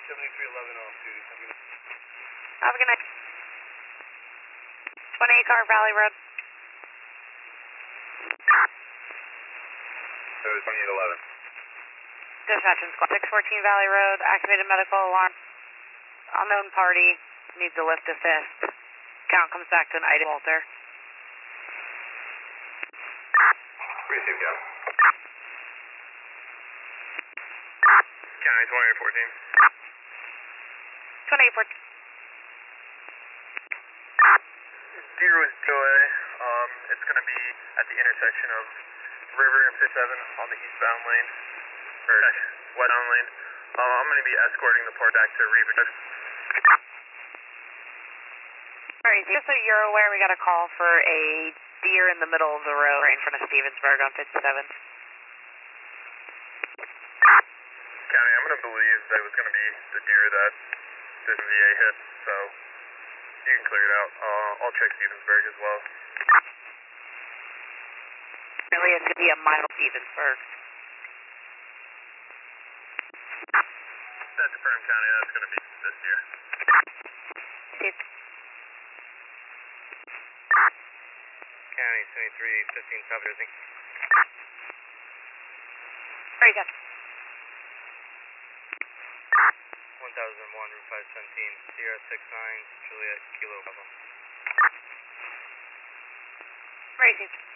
7311 off duty. Have a good night. 28 Car Valley Road. 2811. Dispatch and squad. 614 Valley Road. Activated medical alarm. Unknown party. Needs a lift assist. Count comes back to an item. Walter. Receive, Cal. County 2814. 2814. Deer was DOA. It's going to be at the intersection of River and 57 on the eastbound lane, or westbound lane. I'm going to be escorting the port back to River. Alright, just so you're aware, we got a call for a deer in the middle of the road right in front of Stevensburg on 57. County, I'm going to believe that it was going to be the deer that this VA hit, so you can clear it out. I'll check Stevensburg as well. Really, it's going to be a mile Stevensburg. That's affirmed, County. That's going to be this deer. County 2315 South Jersey. Very good. 1001 Route 517 Sierra 69 Juliet Kilo Bravo. Very good.